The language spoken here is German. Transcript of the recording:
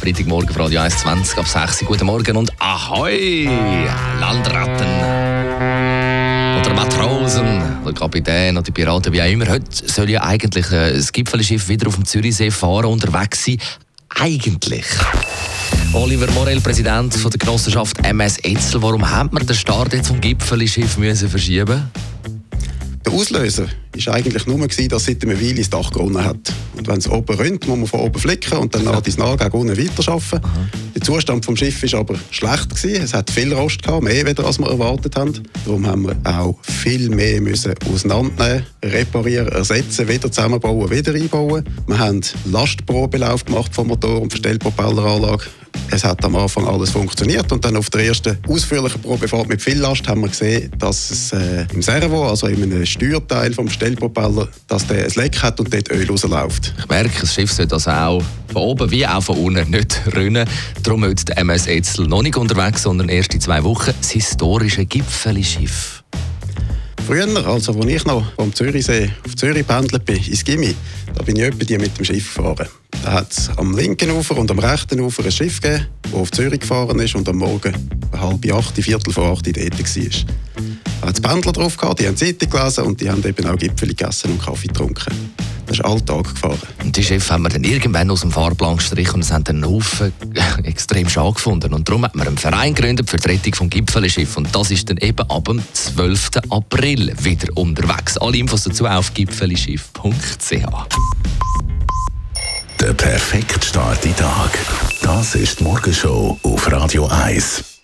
Freitagmorgen für Radio 1:20 ab 6 Uhr. Guten Morgen und Ahoi, Landratten oder Matrosen oder Kapitän oder Piraten, wie auch immer. Heute soll ja eigentlich das Gipfelschiff wieder auf dem Zürichsee fahren, unterwegs sein. Eigentlich. Oliver Morel, Präsident von der Genossenschaft MS Etzel. Warum hat man den Start jetzt vom Gipfelschiff verschieben? Der Auslöser war eigentlich nur, dass es seit einer Weile das Dach geronnen hat. Und wenn es oben rinnt, muss man von oben flicken und dann nach gegen unten weiterarbeiten. Der Zustand des Schiffes war aber schlecht gewesen. Es hat viel Rost gehabt, mehr als wir erwartet haben. Darum haben wir auch viel mehr müssen auseinandernehmen, reparieren, ersetzen, wieder zusammenbauen, wieder einbauen. Wir haben Lastprobelauf gemacht vom Motor und Verstellpropelleranlage. Es hat am Anfang alles funktioniert und dann auf der ersten ausführlichen Probefahrt mit viel Last haben wir gesehen, dass es im Servo, also in einem Steuerteil vom Stellpropeller, dass der ein Leck hat und dort Öl rausläuft. Ich merke, das Schiff sollte also auch von oben wie auch von unten nicht rinnen. Darum heute der MS Etzel noch nicht unterwegs, sondern erst in 2 Wochen das historische Gipfelschiff. Früher, also als ich noch vom Zürichsee auf Zürich pendelt bin, ins Gimmi, da bin ich etwa die mit dem Schiff gefahren. Da hat es am linken Ufer und am rechten Ufer ein Schiff gegeben, das auf Zürich gefahren ist und am Morgen 7:30, 7:45 dort war. Da hat es Pendler drauf gehabt, die haben Zeitung gelesen und die haben eben auch Gipfeli gegessen und Kaffee getrunken. Das ist alltag gefahren. Und die Schiffe haben wir dann irgendwann aus dem Fahrplan gestrichen und es haben dann einen Haufen extrem schade gefunden. Und darum hat man einen Verein gegründet für die Rettung vom Gipfelschiff. Und das ist dann eben ab dem 12. April wieder unterwegs. Alle Infos dazu auf gipfelschiff.ch. Der perfekte Start in den Tag. Das ist die Morgenshow auf Radio 1.